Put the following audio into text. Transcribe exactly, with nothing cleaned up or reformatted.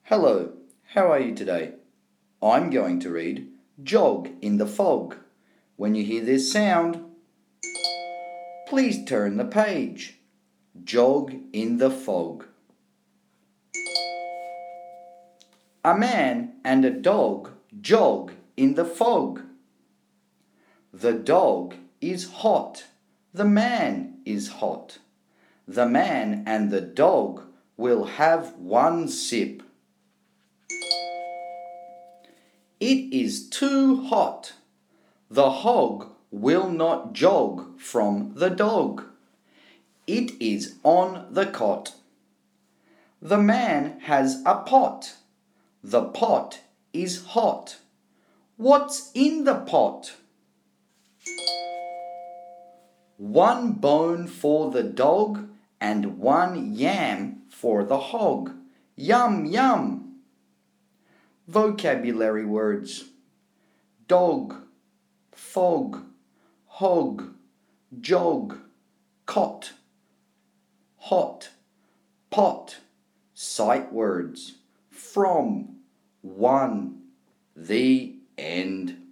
Hello, how are you today? I'm going to read Jog in the Fog. When you hear this sound, please turn the page. Jog in the Fog. A man and a dog jog in the fog. The dog is hot. The man is hot. The man and the dog will have one sip. It is too hot. The hog will not jog from the dog. It is on the cot. The man has a pot. The pot is hot. What's in the pot? One bone for the dog and one yam for the hog. Yum, yum. Vocabulary words: dog, fog, hog, jog, cot, hot, pot. Sight words: from, one. The end.